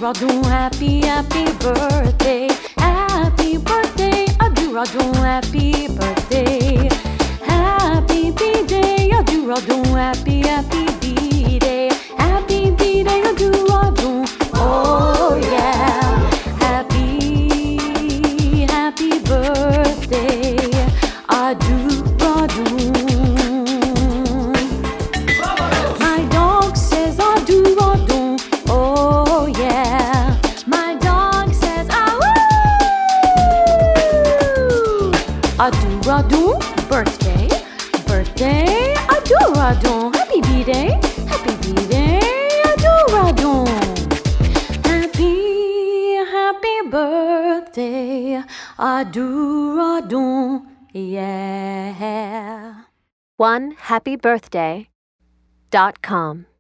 Aduradon, happy, happy birthday. Happy birthday, Aduradon, happy birthday. Happy B-Day, Aduradon, happy, happy B-Day. Happy B-Day, Aduradon, oh yeah. Happy, happy birthday, Aduradon. My dog says Aduradon, oh yeah. My dog says ah-woo. Aduradon, birthday, birthday, Aduradon. Happy B-Day, happy B-Day, Aduradon. Happy, happy birthday, Aduradon, yeah. OneHappyBirthday.com